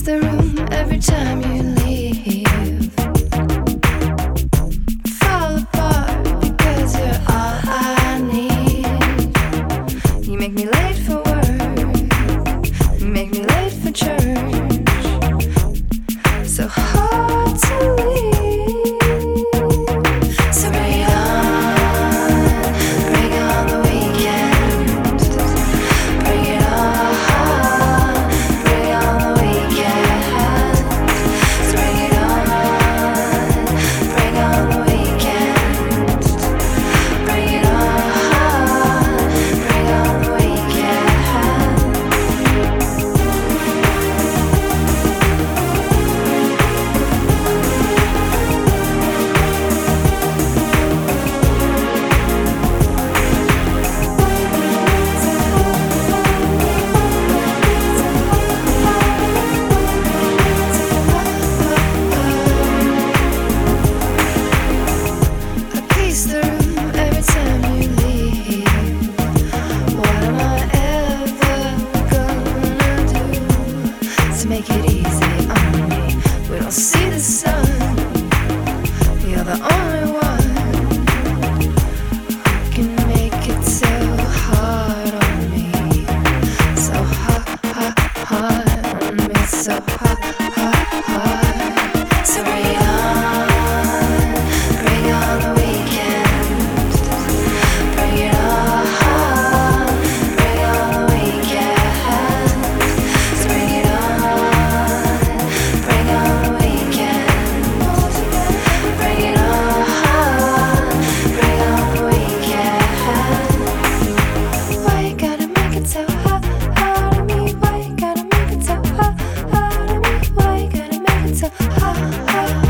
the room every time you leave. Fall apart because you're all I need. You make me late for work, you make me late for church. So hard to leave. So bring it on, bring on the weekend. Bring it on, bring on the weekend. So bring it on, bring on the weekend. Bring it on, bring on the weekend. I pace the room every time you leave. What am I ever gonna do to make it easy on me? We don't see the sun. You're the only one who can make it so hard on me. So hard, hard on me. So hard, hard. So bring it on, bring on the weekend. Bring it on, bring on the weekend. So bring it on, bring on the weekend. Bring it on, bring on the weekend. Why you gotta make it so hard on me? Why you gotta make it so hard on me? Why you gotta make it so hard?